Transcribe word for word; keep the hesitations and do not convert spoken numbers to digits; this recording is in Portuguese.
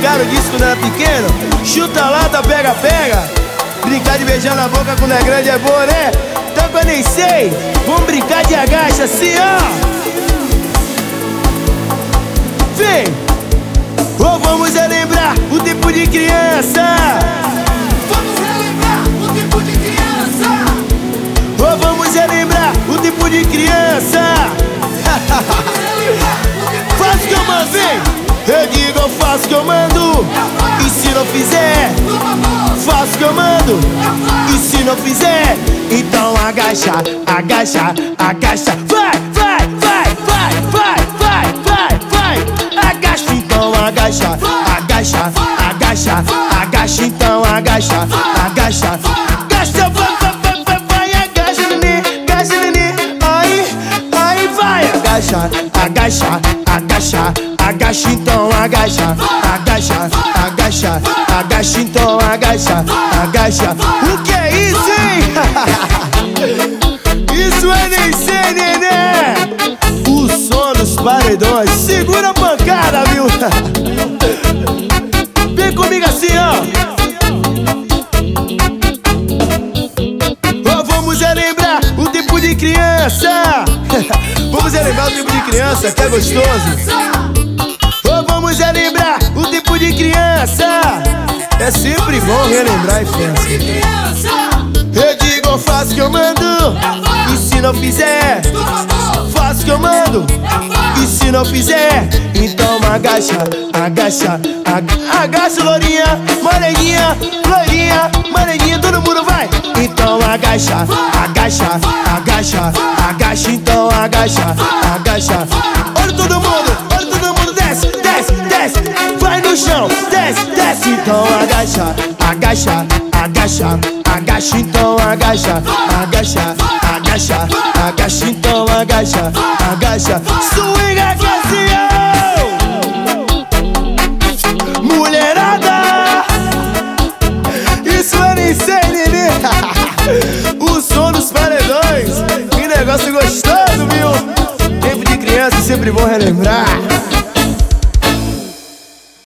brincaram disso quando era pequeno? Chuta lata, pega, pega. Brincar de beijar na boca quando é grande é boa, né? Então que eu nem sei, vamos brincar de agacha assim, ó. Vem! Ou vamos relembrar o tempo de criança. Vamos relembrar o tempo de criança. Ou vamos relembrar o tempo de criança. Faz o que eu mando, vem! Eu digo, eu faço o que eu mando. E se não fizer, faço o que eu mando. E se não fizer, então agacha, agacha, agacha. Vai, vai, vai, vai, vai, vai, vai, vai. Agacha, então agacha, agacha, agacha, agacha, então agacha, agacha. Agacha, vai, vai, vai, vai, vai, agacha, nenê, agacha, nenê. Aí, aí vai, agacha, agacha, agacha, agacha, então agacha, agacha, agacha, agacha, então agacha, agacha. O que é isso, hein? Isso é nem ser, nenê. O som dos paredões. Segura a pancada, viu? Vem comigo assim, ó. Oh, vamos relembrar o tempo de criança. Vamos relembrar o tempo de criança, que é gostoso. Oh, vamos relembrar o tempo de criança. É sempre bom relembrar a infância. Eu digo, eu faço o que eu mando. E se não fizer, faço o que eu mando. E se não fizer, então agacha, agacha, agacha, agacha, lourinha, moreninha, loirinha, moreninha, todo mundo vai. Então agacha, agacha, agacha, agacha, então agacha, agacha. Olha todo mundo, olha todo mundo, desce, desce, desce. Vai no chão, desce, desce, então agacha, agacha, agacha, agacha, então agacha, agacha, agacha, agacha, então agacha, agacha. Swinga Cassião! Mulherada! Isso eu nem sei, nenê. O som dos paredões. Que negócio gostoso, viu? Tempo de criança, sempre bom relembrar.